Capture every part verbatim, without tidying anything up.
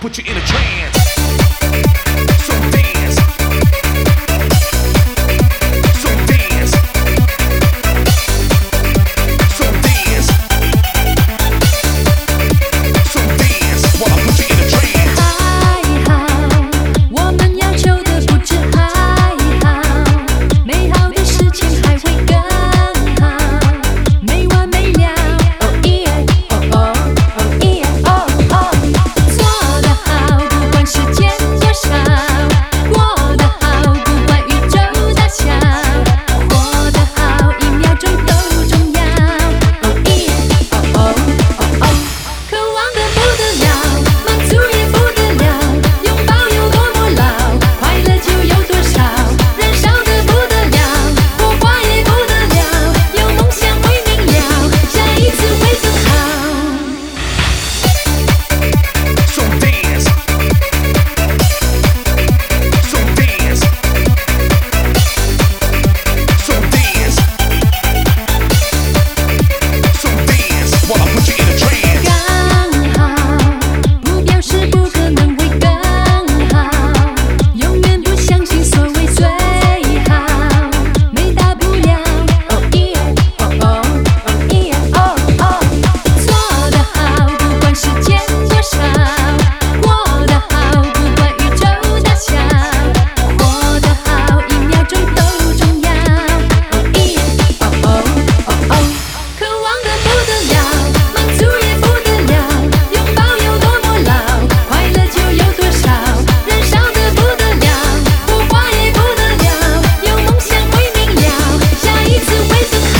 put you in a trance. So dance. So dance. So dance. So dance while I put you in a trance. 还好，我们要求的不止还好，美好的事情还会更好，没完没了。哦耶，哦哦，哦耶，哦哦，做得好，不管时间多少，过得好，不管宇宙大小，活得好，一秒钟都重要。哦耶，哦哦，哦哦，渴望的不得了，满足也不得了，拥抱有多么牢，快乐就有多少，燃烧的不得了，火花也不得了，有梦想会明了，下一次会更好。 So dance. So dance. So dance. So dance while I put you in a trance. 刚好，不表示不可能会更好，永远不相信所谓最好，没大不了。哦耶，哦哦，哦耶，哦哦，做得好，不管时间多少，过得好，不管宇宙大小，活得好，一秒钟都重要。哦耶，哦哦，哦哦，渴望的不得了，满足也不得了，拥抱有多么牢，快乐就有多少，燃烧的不得了，火花也不得了，有梦想会明了，下一次会更好。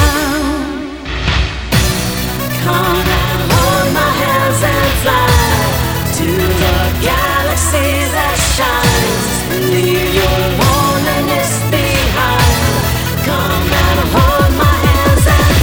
Come and hold my hands and fly to the galaxy that shines. Leave your loneliness behind. Come and hold my hands and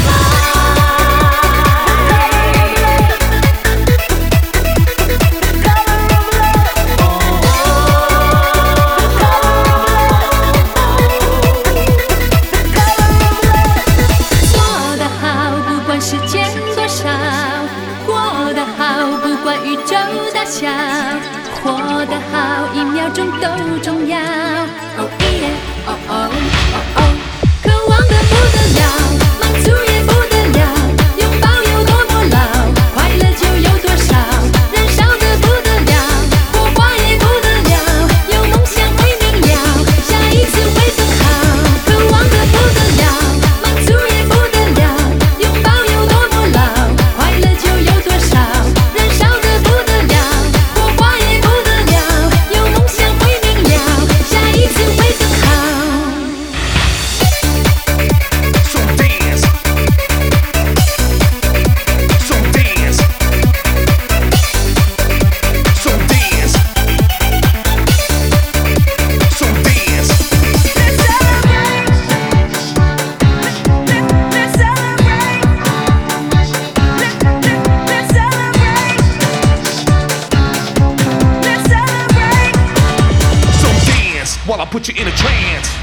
fly. 做得好，不管时间多少，过得好，不管宇宙大小，活得好，一秒钟都重要。哦耶，哦哦，哦哦，渴望的不得了，满足也不得了，拥抱有多么牢，快乐就有多少，燃烧的不得了，火花也不得了，有梦想会明了，下一次会更好。渴望的不得了，满足也不得了，拥抱有多么牢，快乐就有多少，燃烧的不得了，火花也不得了，有梦想会明了，下一次会更好。 So dance. So dance. So dance. So dance. Let's celebrate. Let's celebrate. Let's celebrate. Let's celebrate. So dance while I put you in a trance.